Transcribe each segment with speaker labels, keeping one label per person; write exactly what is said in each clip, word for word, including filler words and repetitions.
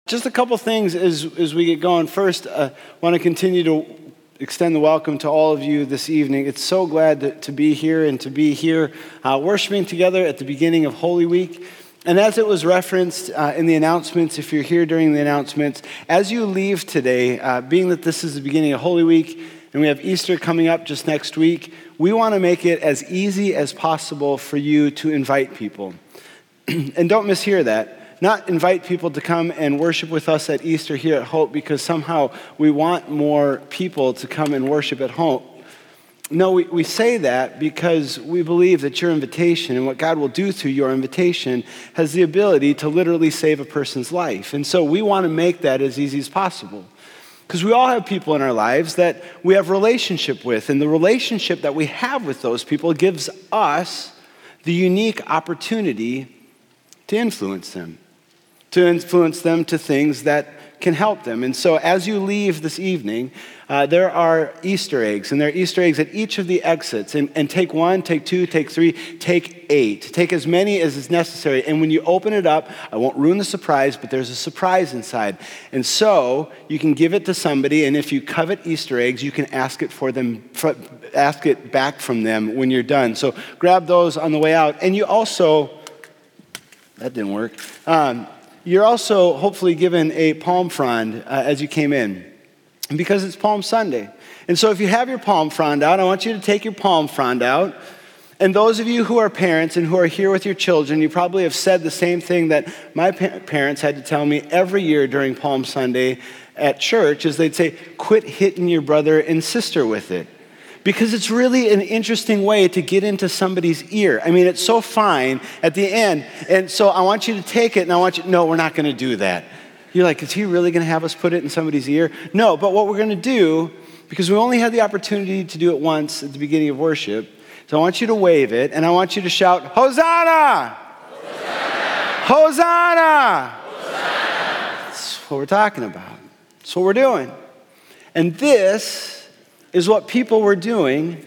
Speaker 1: Just a couple things as, as we get going. First, I uh, want to continue to extend the welcome to all of you this evening. It's so glad to, to be here and to be here uh, worshiping together at the beginning of Holy Week. And as it was referenced uh, in the announcements, if you're here during the announcements, as you leave today, uh, being that this is the beginning of Holy Week and we have Easter coming up just next week, we want to make it as easy as possible for you to invite people. And don't mishear that. Not invite people to come and worship with us at Easter here at Hope because somehow we want more people to come and worship at Hope. No, we, we say that because we believe that your invitation and what God will do through your invitation has the ability to literally save a person's life. And so we want to make that as easy as possible. Because we all have people in our lives that we have relationship with, and the relationship that we have with those people gives us the unique opportunity to influence them, to influence them to things that can help them. And so as you leave this evening, uh, there are Easter eggs, and there are Easter eggs at each of the exits. And, and take one, take two, take three, take eight. Take as many as is necessary. And when you open it up, I won't ruin the surprise, but there's a surprise inside. And so you can give it to somebody, and if you covet Easter eggs, you can ask it for them, for, ask it back from them when you're done. So grab those on the way out. And you also, that didn't work. Um, You're also hopefully given a palm frond uh, as you came in, because it's Palm Sunday. And so if you have your palm frond out, I want you to take your palm frond out. And those of you who are parents and who are here with your children, you probably have said the same thing that my pa- parents had to tell me every year during Palm Sunday at church, is they'd say, quit hitting your brother and sister with it. Because it's really an interesting way to get into somebody's ear. I mean, it's so fine at the end. And so I want you to take it, and I want you, no, we're not going to do that. You're like, is he really going to have us put it in somebody's ear? No, but what we're going to do, because we only had the opportunity to do it once at the beginning of worship, so I want you to wave it, and I want you to shout, Hosanna! Hosanna! Hosanna! Hosanna! That's what we're talking about. That's what we're doing. And this is what people were doing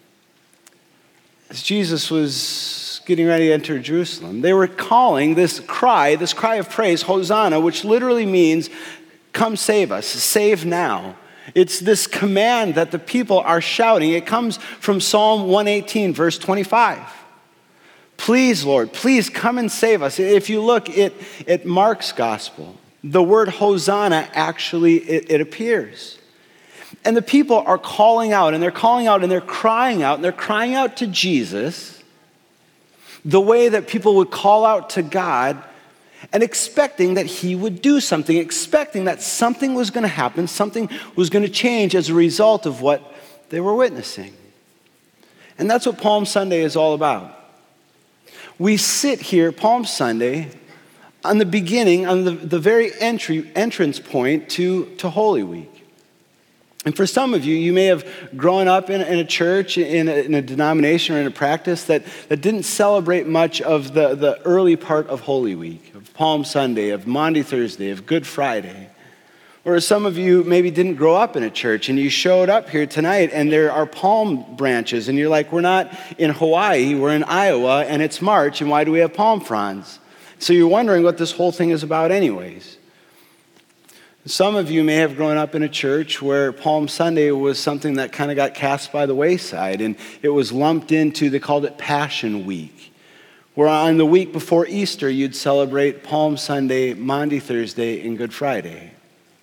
Speaker 1: as Jesus was getting ready to enter Jerusalem. They were calling this cry, this cry of praise, Hosanna, which literally means, come save us, save now. It's this command that the people are shouting. It comes from Psalm one eighteen, verse twenty-five. Please, Lord, please come and save us. If you look at, at Mark's gospel, the word Hosanna actually, it, it appears. And the people are calling out, and they're calling out, and they're crying out, and they're crying out to Jesus the way that people would call out to God, and expecting that he would do something, expecting that something was going to happen, something was going to change as a result of what they were witnessing. And that's what Palm Sunday is all about. We sit here, Palm Sunday, on the beginning, on the, the very entry entrance point to, to Holy Week. And for some of you, you may have grown up in, in a church, in a, in a denomination, or in a practice that, that didn't celebrate much of the, the early part of Holy Week, of Palm Sunday, of Maundy Thursday, of Good Friday. Or some of you maybe didn't grow up in a church, and you showed up here tonight, and there are palm branches, and you're like, we're not in Hawaii, we're in Iowa, and it's March, and why do we have palm fronds? So you're wondering what this whole thing is about anyways. Some of you may have grown up in a church where Palm Sunday was something that kind of got cast by the wayside, and it was lumped into, they called it Passion Week, where on the week before Easter, you'd celebrate Palm Sunday, Maundy Thursday, and Good Friday.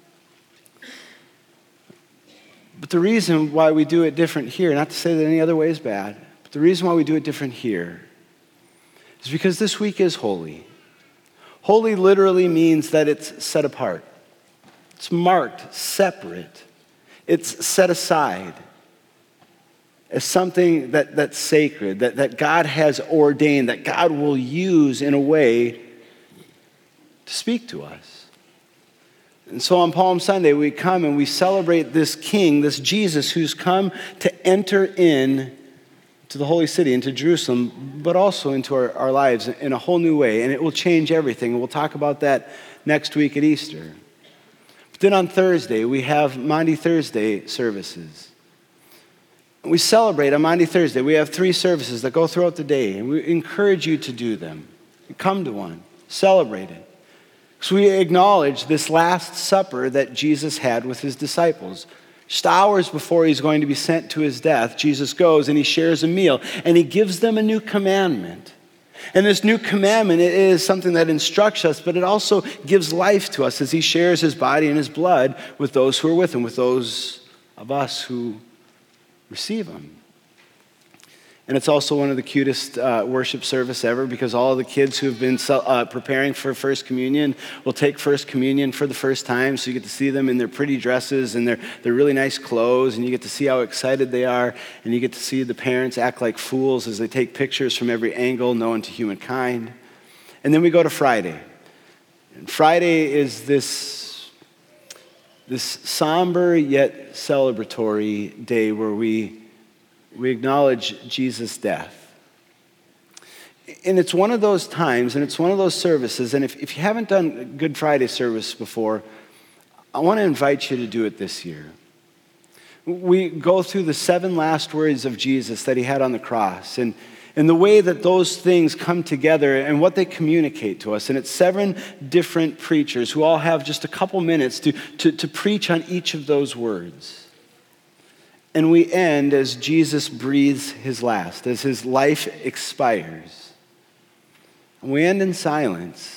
Speaker 1: But the reason why we do it different here, not to say that any other way is bad, but the reason why we do it different here is because this week is holy. Holy literally means that it's set apart. It's marked, separate. It's set aside as something that, that's sacred, that, that God has ordained, that God will use in a way to speak to us. And so on Palm Sunday, we come and we celebrate this King, this Jesus, who's come to enter in to the holy city, into Jerusalem, but also into our, our lives in a whole new way. And it will change everything. And we'll talk about that next week at Easter. Then on Thursday, we have Maundy Thursday services. We celebrate on Maundy Thursday. We have three services that go throughout the day, and we encourage you to do them. Come to one, celebrate it. So we acknowledge this Last Supper that Jesus had with his disciples. Just hours before he's going to be sent to his death, Jesus goes and he shares a meal and he gives them a new commandment. And this new commandment is something that instructs us, but it also gives life to us as he shares his body and his blood with those who are with him, with those of us who receive him. And it's also one of the cutest uh, worship service ever, because all of the kids who have been uh, preparing for First Communion will take First Communion for the first time. So you get to see them in their pretty dresses and their, their really nice clothes, and you get to see how excited they are, and you get to see the parents act like fools as they take pictures from every angle known to humankind. And then we go to Friday. And Friday is this, this somber yet celebratory day where we We acknowledge Jesus' death. And it's one of those times, and it's one of those services, and if, if you haven't done Good Friday service before, I want to invite you to do it this year. We go through the seven last words of Jesus that he had on the cross, and, and the way that those things come together and what they communicate to us. And it's seven different preachers who all have just a couple minutes to, to, to preach on each of those words. And we end as Jesus breathes his last, as his life expires. And we end in silence.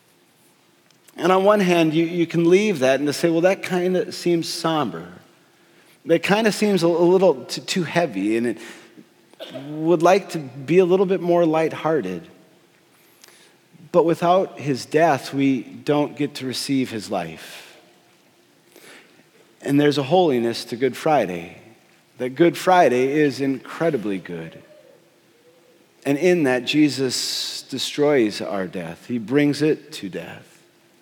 Speaker 1: And on one hand, you, you can leave that and to say, well, that kind of seems somber. That kind of seems a, a little t- too heavy, and it would like to be a little bit more lighthearted. But without his death, we don't get to receive his life. And there's a holiness to Good Friday. That Good Friday is incredibly good. And in that, Jesus destroys our death. He brings it to death.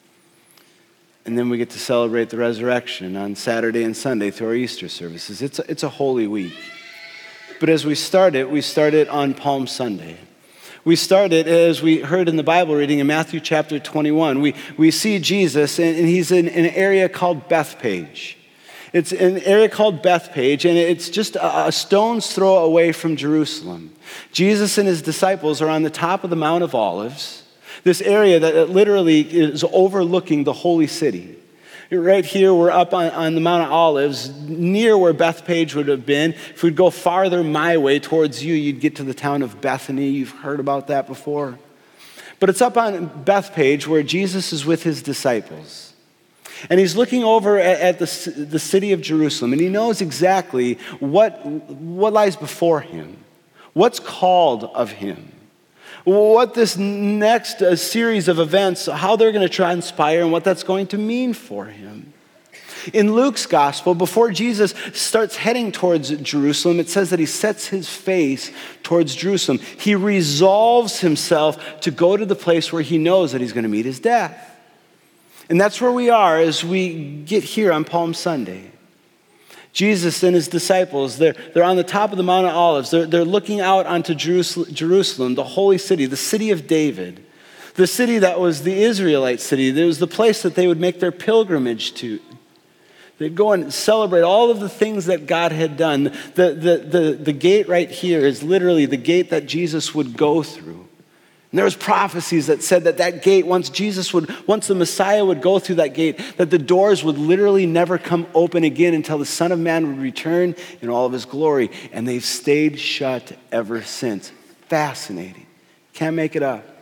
Speaker 1: And then we get to celebrate the resurrection on Saturday and Sunday through our Easter services. It's a, it's a holy week. But as we start it, we start it on Palm Sunday. We start it, as we heard in the Bible reading in Matthew chapter twenty-one. We, we see Jesus, and, and he's in, in an area called Bethpage. It's an area called Bethpage, and it's just a stone's throw away from Jerusalem. Jesus and his disciples are on the top of the Mount of Olives, this area that literally is overlooking the holy city. Right here, we're up on, on the Mount of Olives, near where Bethpage would have been. If we'd go farther my way towards you, you'd get to the town of Bethany. You've heard about that before. But it's up on Bethpage where Jesus is with his disciples. And he's looking over at the, the city of Jerusalem, and he knows exactly what, what lies before him, what's called of him, what this next uh, series of events, how they're going to transpire, and what that's going to mean for him. In Luke's gospel, before Jesus starts heading towards Jerusalem, it says that he sets his face towards Jerusalem. He resolves himself to go to the place where he knows that he's going to meet his death. And that's where we are as we get here on Palm Sunday. Jesus and his disciples, they're, they're on the top of the Mount of Olives. They're, they're looking out onto Jerusalem, Jerusalem, the holy city, the city of David, the city that was the Israelite city. It was the place that they would make their pilgrimage to. They'd go and celebrate all of the things that God had done. The, the, the, the gate right here is literally the gate that Jesus would go through. And there was prophecies that said that that gate, once Jesus would, once the Messiah would go through that gate, that the doors would literally never come open again until the Son of Man would return in all of his glory. And they've stayed shut ever since. Fascinating. Can't make it up.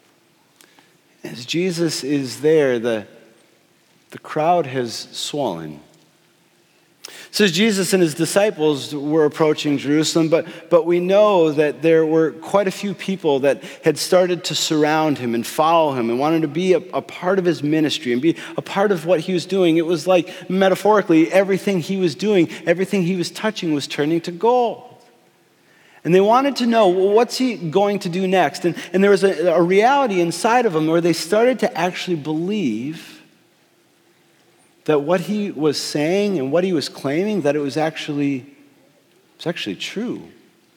Speaker 1: As Jesus is there, the, the crowd has swollen. So Jesus and his disciples were approaching Jerusalem, but, but we know that there were quite a few people that had started to surround him and follow him and wanted to be a, a part of his ministry and be a part of what he was doing. It was like, metaphorically, everything he was doing, everything he was touching was turning to gold. And they wanted to know, well, what's he going to do next? And, and there was a, a reality inside of them where they started to actually believe that what he was saying and what he was claiming, that it was actually, it was actually true.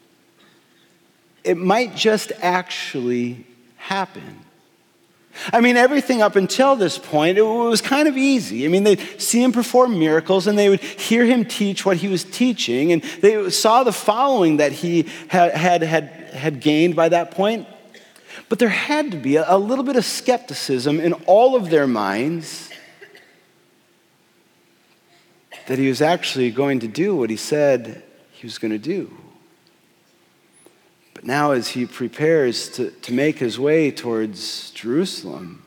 Speaker 1: It might just actually happen. I mean, everything up until this point, it was kind of easy. I mean, they'd see him perform miracles, and they would hear him teach what he was teaching, and they saw the following that he had, had, had, had gained by that point. But there had to be a, a little bit of skepticism in all of their minds that he was actually going to do what he said he was going to do. But now as he prepares to, to make his way towards Jerusalem,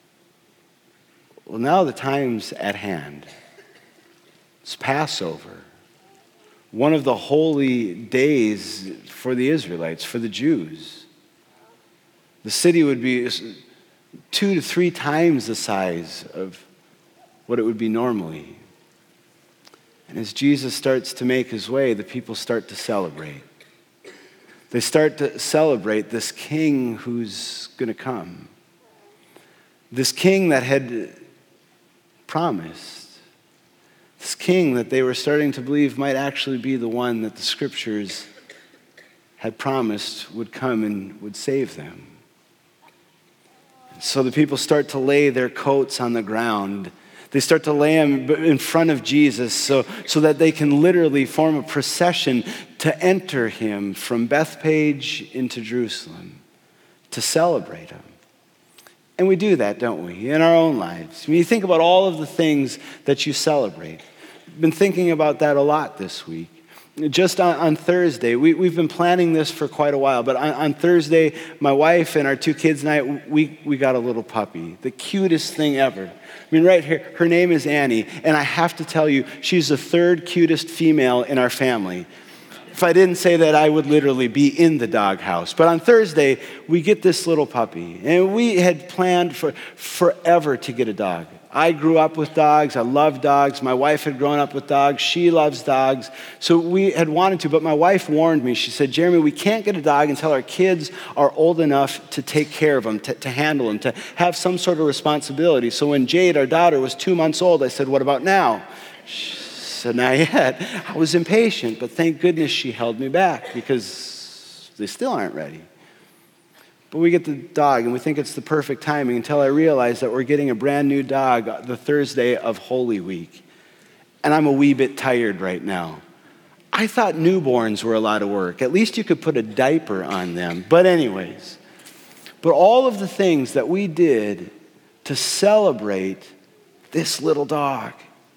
Speaker 1: well, now the time's at hand. It's Passover, one of the holy days for the Israelites, for the Jews. The city would be two to three times the size of what it would be normally. And as Jesus starts to make his way, the people start to celebrate. They start to celebrate this king who's going to come. This king that had promised. This king that they were starting to believe might actually be the one that the scriptures had promised would come and would save them. So the people start to lay their coats on the ground. They start to lay them in front of Jesus so, so that they can literally form a procession to enter him from Bethpage into Jerusalem, to celebrate him. And we do that, don't we, in our own lives. When you think about all of the things that you celebrate. I've been thinking about that a lot this week. Just on, on Thursday, we, we've been planning this for quite a while, but on, on Thursday, my wife and our two kids and I, we, we got a little puppy. The cutest thing ever. I mean, right here, her name is Annie, and I have to tell you, she's the third cutest female in our family. If I didn't say that, I would literally be in the doghouse. But on Thursday, we get this little puppy, and we had planned for forever to get a dog. I grew up with dogs. I love dogs. My wife had grown up with dogs. She loves dogs. So we had wanted to, but my wife warned me. She said, Jeremy, we can't get a dog until our kids are old enough to take care of them, to, to handle them, to have some sort of responsibility. So when Jade, our daughter, was two months old, I said, what about now? She said, not yet. I was impatient, but thank goodness she held me back because they still aren't ready. But we get the dog, and we think it's the perfect timing until I realize that we're getting a brand new dog the Thursday of Holy Week. And I'm a wee bit tired right now. I thought newborns were a lot of work. At least you could put a diaper on them. But anyways, but all of the things that we did to celebrate this little dog.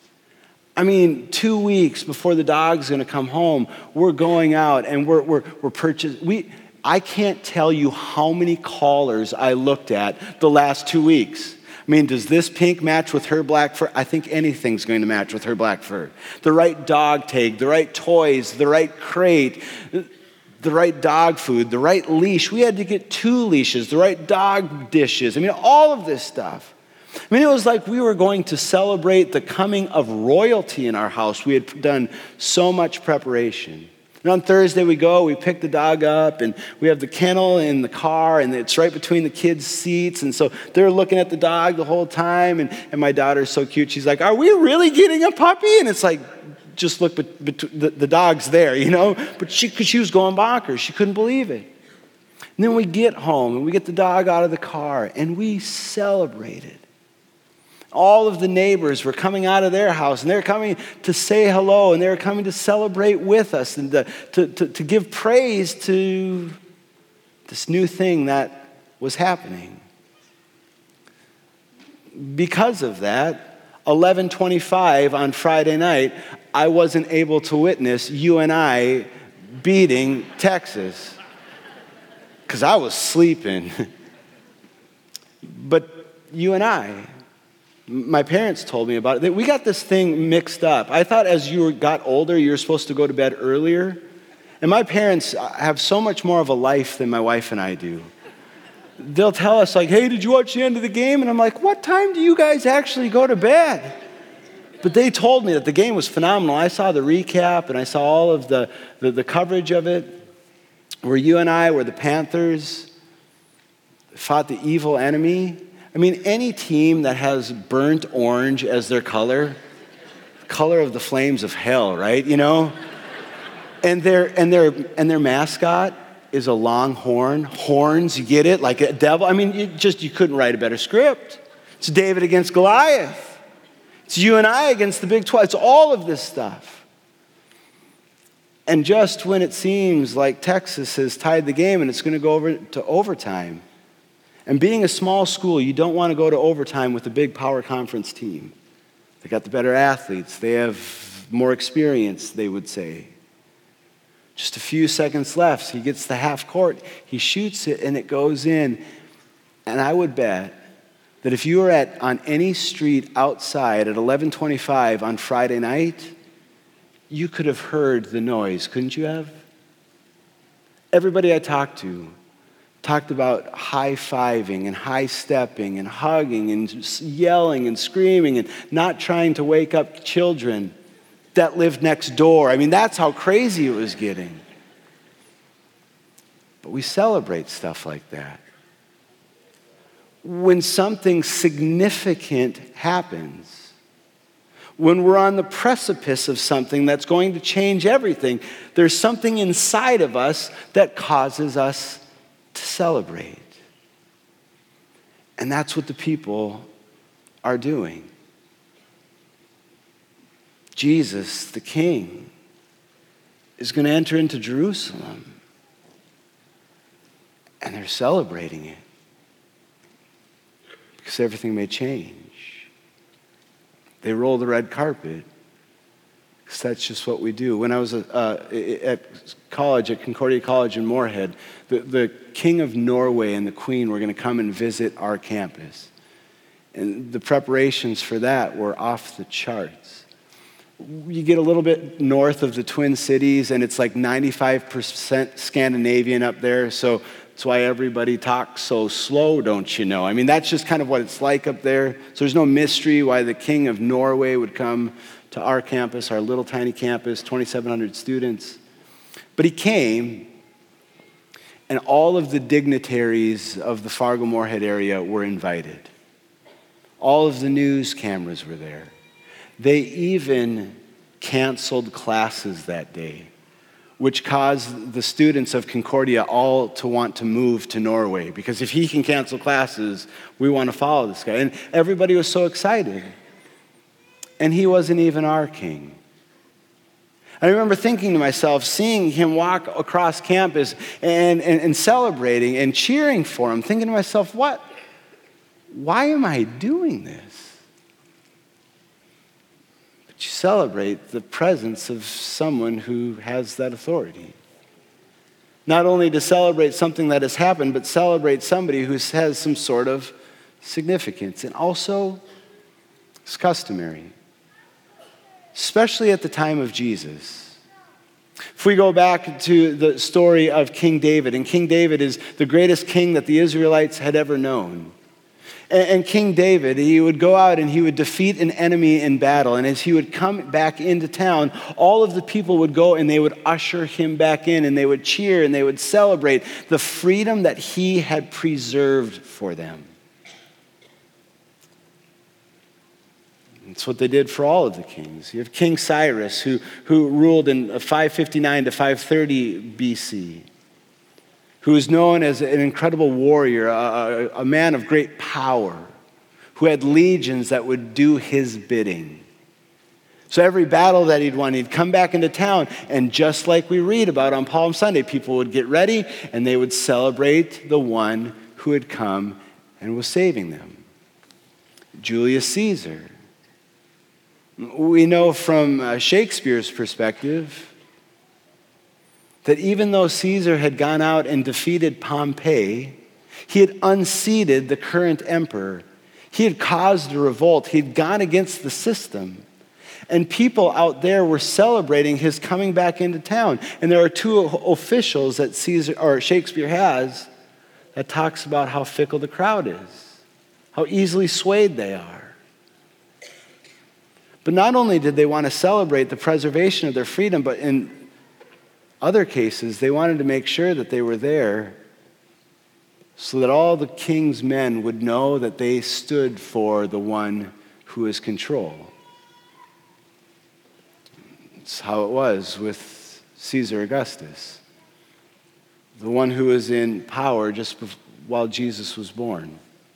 Speaker 1: I mean, two weeks before the dog's going to come home, we're going out and we're we're we're purchasing. We. I can't tell you how many collars I looked at the last two weeks. I mean, does this pink match with her black fur? I think anything's going to match with her black fur. The right dog tag, the right toys, the right crate, the right dog food, the right leash. We had to get two leashes, the right dog dishes. I mean, all of this stuff. I mean, it was like we were going to celebrate the coming of royalty in our house. We had done so much preparation. And on Thursday we go, we pick the dog up, and we have the kennel in the car, and it's right between the kids' seats. And so they're looking at the dog the whole time, and, and my daughter's so cute. She's like, are we really getting a puppy? And it's like, just look, but, but the, the dog's there, you know? But she, cause she was going bonkers. She couldn't believe it. And then we get home, and we get the dog out of the car, and we celebrated. All of the neighbors were coming out of their house, and they're coming to say hello, and they're coming to celebrate with us and to, to, to, to give praise to this new thing that was happening. Because of that, eleven twenty-five on Friday night, I wasn't able to witness you and I beating Texas because I was sleeping. But you and I, my parents told me about it. We got this thing mixed up. I thought as you got older, you were supposed to go to bed earlier. And my parents have so much more of a life than my wife and I do. They'll tell us like, hey, did you watch the end of the game? And I'm like, what time do you guys actually go to bed? But they told me that the game was phenomenal. I saw the recap and I saw all of the, the, the coverage of it, where you and I were the Panthers, fought the evil enemy. I mean, any team that has burnt orange as their color, color of the flames of hell, right? You know? And their and their and their mascot is a longhorn. Horns, you get it? Like a devil. I mean, you just you couldn't write a better script. It's David against Goliath. It's you and I against the Big twelve. It's all of this stuff. And just when it seems like Texas has tied the game and it's going to go over to overtime, And being a small school, you don't want to go to overtime with a big power conference team. They got the better athletes. They have more experience, they would say. Just a few seconds left. He gets the half court. He shoots it, and it goes in. And I would bet that if you were at on any street outside at eleven twenty-five on Friday night, you could have heard the noise, couldn't you have? Everybody I talked to talked about high-fiving and high-stepping and hugging and just yelling and screaming and not trying to wake up children that lived next door. I mean, that's how crazy it was getting. But we celebrate stuff like that. When something significant happens, when we're on the precipice of something that's going to change everything, there's something inside of us that causes us to celebrate. And that's what the people are doing. Jesus, the King, is going to enter into Jerusalem. And they're celebrating it. Because everything may change. They roll the red carpet. Because that's just what we do. When I was uh, at college, at Concordia College in Moorhead, the, the King of Norway and the Queen were going to come and visit our campus. And the preparations for that were off the charts. You get a little bit north of the Twin Cities, and it's like ninety-five percent Scandinavian up there, so that's why everybody talks so slow, don't you know? I mean, that's just kind of what it's like up there. So there's no mystery why the King of Norway would come to our campus, our little tiny campus, twenty-seven hundred students. But he came, and all of the dignitaries of the Fargo-Moorhead area were invited. All of the news cameras were there. They even canceled classes that day, which caused the students of Concordia all to want to move to Norway, because if he can cancel classes, we want to follow this guy. And everybody was so excited. And he wasn't even our king. I remember thinking to myself, seeing him walk across campus and, and, and celebrating and cheering for him, thinking to myself, what? Why am I doing this? But you celebrate the presence of someone who has that authority. Not only to celebrate something that has happened, but celebrate somebody who has some sort of significance. And also, it's customary, especially at the time of Jesus. If we go back to the story of King David, and King David is the greatest king that the Israelites had ever known. And King David, he would go out and he would defeat an enemy in battle. And as he would come back into town, all of the people would go and they would usher him back in, and they would cheer and they would celebrate the freedom that he had preserved for them. It's what they did for all of the kings. You have King Cyrus, who, who ruled in five fifty-nine to five thirty B C, who is known as an incredible warrior, a, a man of great power, who had legions that would do his bidding. So every battle that he'd won, he'd come back into town, and just like we read about on Palm Sunday, people would get ready and they would celebrate the one who had come and was saving them. Julius Caesar. We know from uh, Shakespeare's perspective that even though Caesar had gone out and defeated Pompey, he had unseated the current emperor. He had caused a revolt. He'd gone against the system. And people out there were celebrating his coming back into town. And there are two officials that Caesar or Shakespeare has that talks about how fickle the crowd is, how easily swayed they are. But not only did they want to celebrate the preservation of their freedom, but in other cases, they wanted to make sure that they were there so that all the king's men would know that they stood for the one who is control. It's how it was with Caesar Augustus, the one who was in power just while Jesus was born.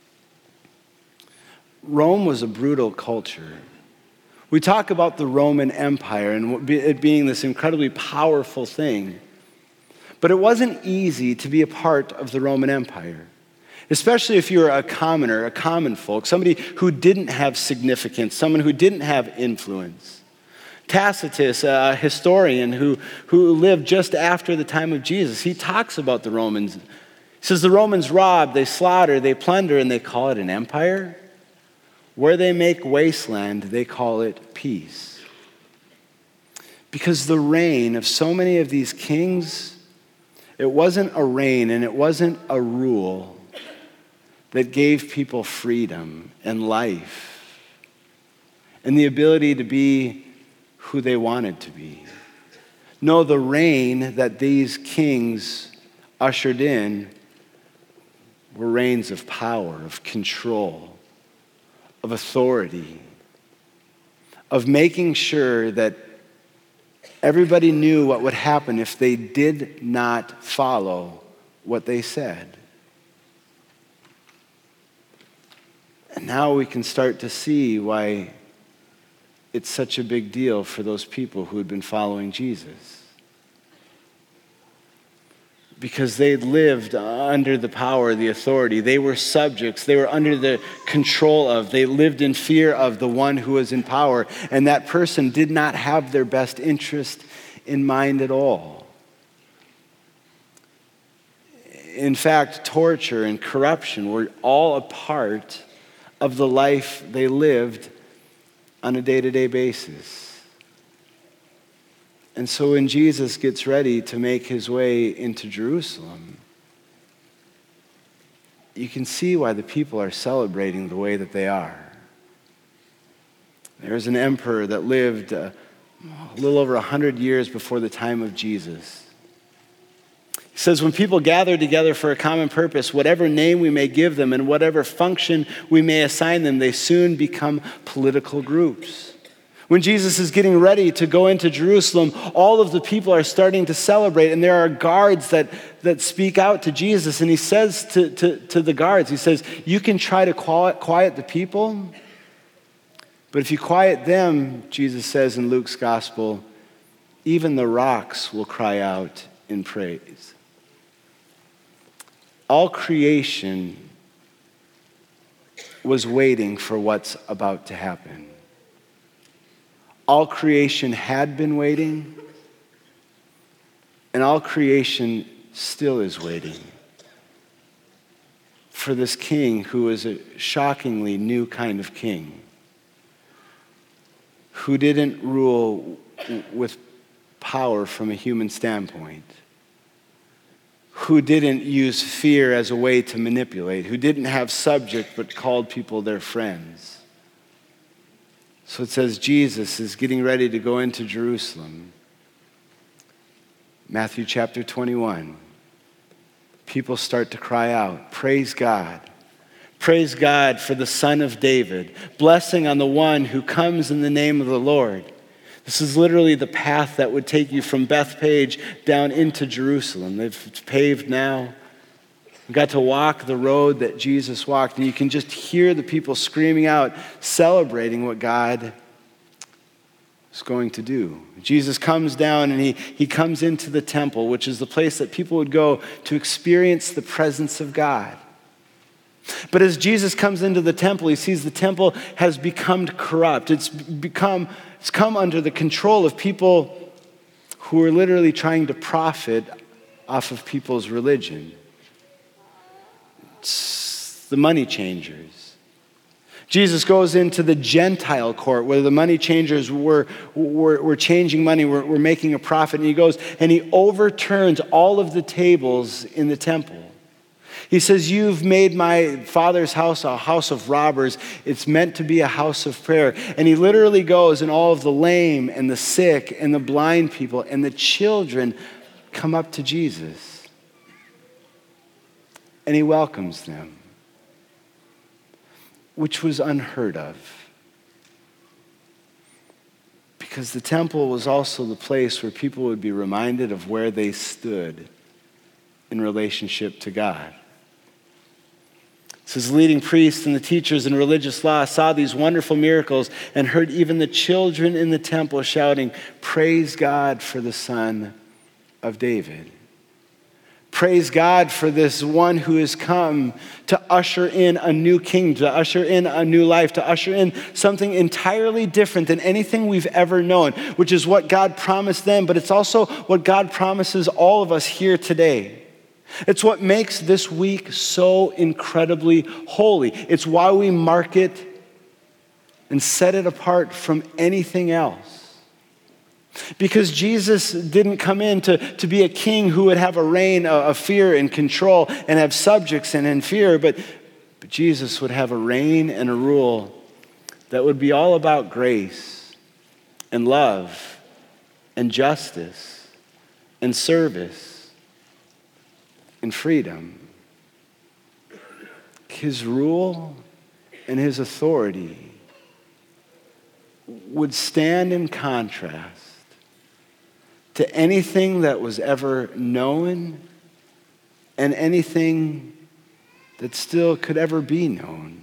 Speaker 1: Rome was a brutal culture. We talk about the Roman Empire and it being this incredibly powerful thing. But it wasn't easy to be a part of the Roman Empire. especially if you're a commoner, a common folk, somebody who didn't have significance, someone who didn't have influence. Tacitus, a historian who, who lived just after the time of Jesus, he talks about the Romans. He says the Romans rob, they slaughter, they plunder, and they call it an empire. Where they make wasteland, they call it peace. Because the reign of so many of these kings, it wasn't a reign and it wasn't a rule that gave people freedom and life and the ability to be who they wanted to be. No, the reign that these kings ushered in were reigns of power, of control, of authority, of making sure that everybody knew what would happen if they did not follow what they said. And now we can start to see why it's such a big deal for those people who had been following Jesus. Because they lived under the power, the authority. They were subjects. They were under the control of. They lived in fear of the one who was in power. And that person did not have their best interest in mind at all. In fact, torture and corruption were all a part of the life they lived on a day-to-day basis. And so when Jesus gets ready to make his way into Jerusalem, you can see why the people are celebrating the way that they are. There's an emperor that lived uh, a little over one hundred years before the time of Jesus. He says, when people gather together for a common purpose, whatever name we may give them and whatever function we may assign them, they soon become political groups. When Jesus is getting ready to go into Jerusalem, all of the people are starting to celebrate, and there are guards that, that speak out to Jesus, and he says to, to, to the guards, he says, you can try to quiet, quiet the people, but if you quiet them, Jesus says in Luke's gospel, even the rocks will cry out in praise. All creation was waiting for what's about to happen. All creation had been waiting, and all creation still is waiting for this king who is a shockingly new kind of king, who didn't rule with power from a human standpoint, who didn't use fear as a way to manipulate, who didn't have subject but called people their friends. So it says Jesus is getting ready to go into Jerusalem. Matthew chapter twenty-one. People start to cry out, praise God. Praise God for the Son of David. Blessing on the one who comes in the name of the Lord. This is literally the path that would take you from Bethpage down into Jerusalem. It's paved now. You got to walk the road that Jesus walked, and you can just hear the people screaming out, celebrating what God is going to do. Jesus comes down and he, he comes into the temple, which is the place that people would go to experience the presence of God. But as Jesus comes into the temple, he sees the temple has become corrupt. It's become, it's come under the control of people who are literally trying to profit off of people's religion. It's the money changers. Jesus goes into the Gentile court where the money changers were, were, were changing money, were, were making a profit. And he goes and he overturns all of the tables in the temple. He says, you've made my Father's house a house of robbers. It's meant to be a house of prayer. And he literally goes, and all of the lame and the sick and the blind people and the children come up to Jesus. And he welcomes them, which was unheard of. Because the temple was also the place where people would be reminded of where they stood in relationship to God. It says, leading priests and the teachers in religious law saw these wonderful miracles and heard even the children in the temple shouting, praise God for the Son of David. Praise God for this one who has come to usher in a new kingdom, to usher in a new life, to usher in something entirely different than anything we've ever known, which is what God promised them, but it's also what God promises all of us here today. It's what makes this week so incredibly holy. It's why we mark it and set it apart from anything else. Because Jesus didn't come in to, to be a king who would have a reign of fear and control and have subjects and in fear, but, but Jesus would have a reign and a rule that would be all about grace and love and justice and service and freedom. His rule and his authority would stand in contrast to anything that was ever known and anything that still could ever be known.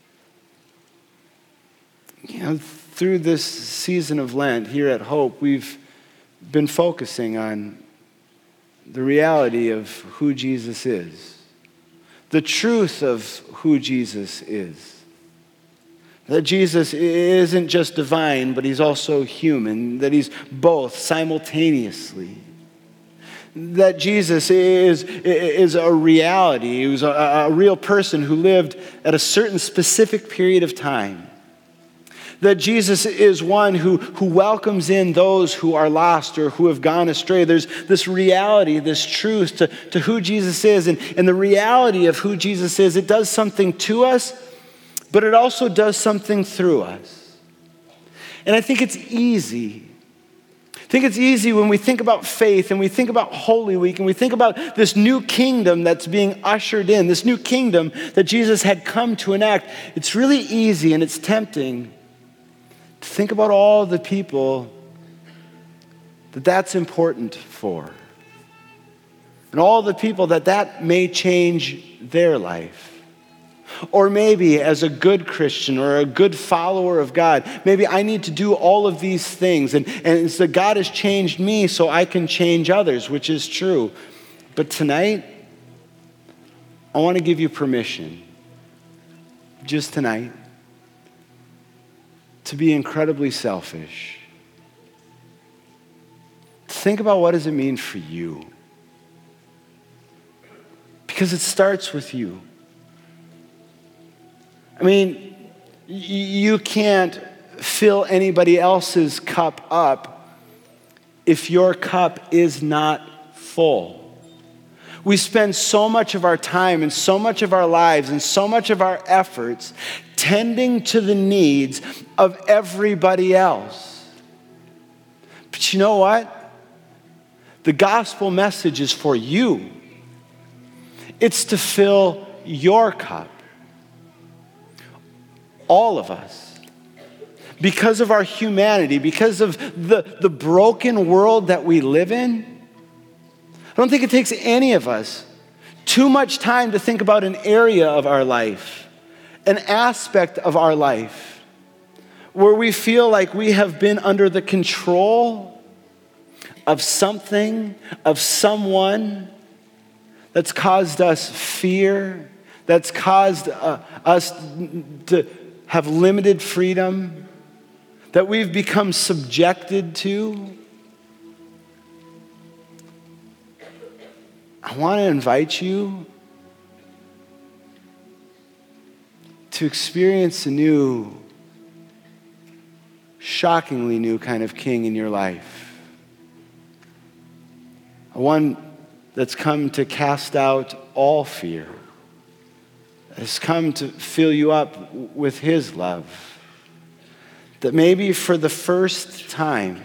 Speaker 1: You know, through this season of Lent here at Hope, we've been focusing on the reality of who Jesus is, the truth of who Jesus is. That Jesus isn't just divine, but he's also human, that he's both simultaneously. That Jesus is, is a reality. He was a, a real person who lived at a certain specific period of time. That Jesus is one who, who welcomes in those who are lost or who have gone astray. There's this reality, this truth to, to who Jesus is. And, and the reality of who Jesus is, it does something to us, but it also does something through us. And I think it's easy. I think it's easy when we think about faith and we think about Holy Week and we think about this new kingdom that's being ushered in, this new kingdom that Jesus had come to enact. It's really easy and it's tempting to think about all the people that that's important for. And all the people that that may change their life. Or maybe as a good Christian or a good follower of God, maybe I need to do all of these things. And, and so God has changed me so I can change others, which is true. But tonight, I want to give you permission, just tonight, to be incredibly selfish. Think about what does it mean for you. Because it starts with you. I mean, you can't fill anybody else's cup up if your cup is not full. We spend so much of our time and so much of our lives and so much of our efforts tending to the needs of everybody else. But you know what? The gospel message is for you. It's to fill your cup. All of us, because of our humanity, because of the, the broken world that we live in, I don't think it takes any of us too much time to think about an area of our life, an aspect of our life, where we feel like we have been under the control of something, of someone that's caused us fear, that's caused uh, us to have limited freedom, that we've become subjected to. I want to invite you to experience a new, shockingly new kind of king in your life. One that's come to cast out all fear, has come to fill you up with his love. That maybe for the first time,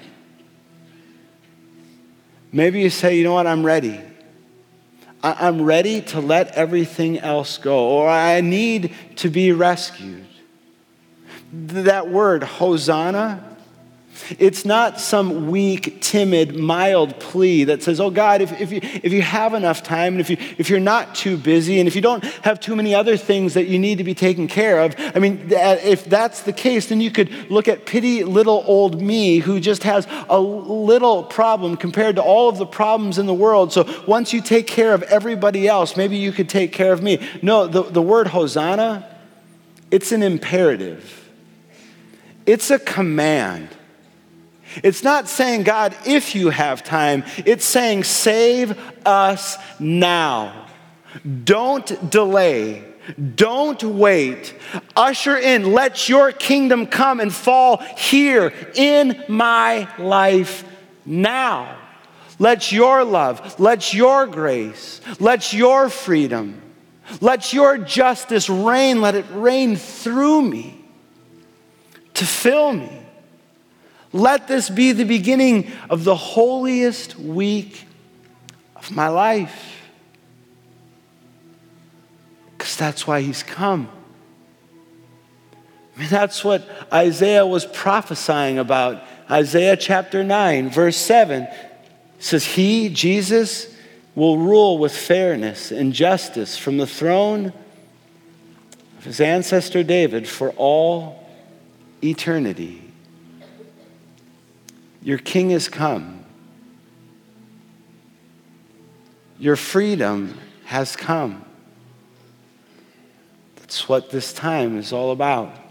Speaker 1: maybe you say, you know what, I'm ready. I'm ready to let everything else go, or I need to be rescued. That word, Hosanna, It's not some weak, timid, mild plea that says, oh God, if, if, you, if you have enough time, and if, you, if you're not too busy, and if you don't have too many other things that you need to be taken care of, I mean, if that's the case, then you could look at pity little old me who just has a little problem compared to all of the problems in the world. So once you take care of everybody else, maybe you could take care of me. No, the, the word Hosanna, it's an imperative. It's a command. It's not saying, God, if you have time. It's saying, save us now. Don't delay. Don't wait. Usher in. Let your kingdom come and fall here in my life now. Let your love, let your grace, let your freedom, let your justice reign. Let it reign through me to fill me. Let this be the beginning of the holiest week of my life. Because that's why he's come. I mean, that's what Isaiah was prophesying about. Isaiah chapter nine, verse seven says, he, Jesus, will rule with fairness and justice from the throne of his ancestor David for all eternity. Your king has come. Your freedom has come. That's what this time is all about.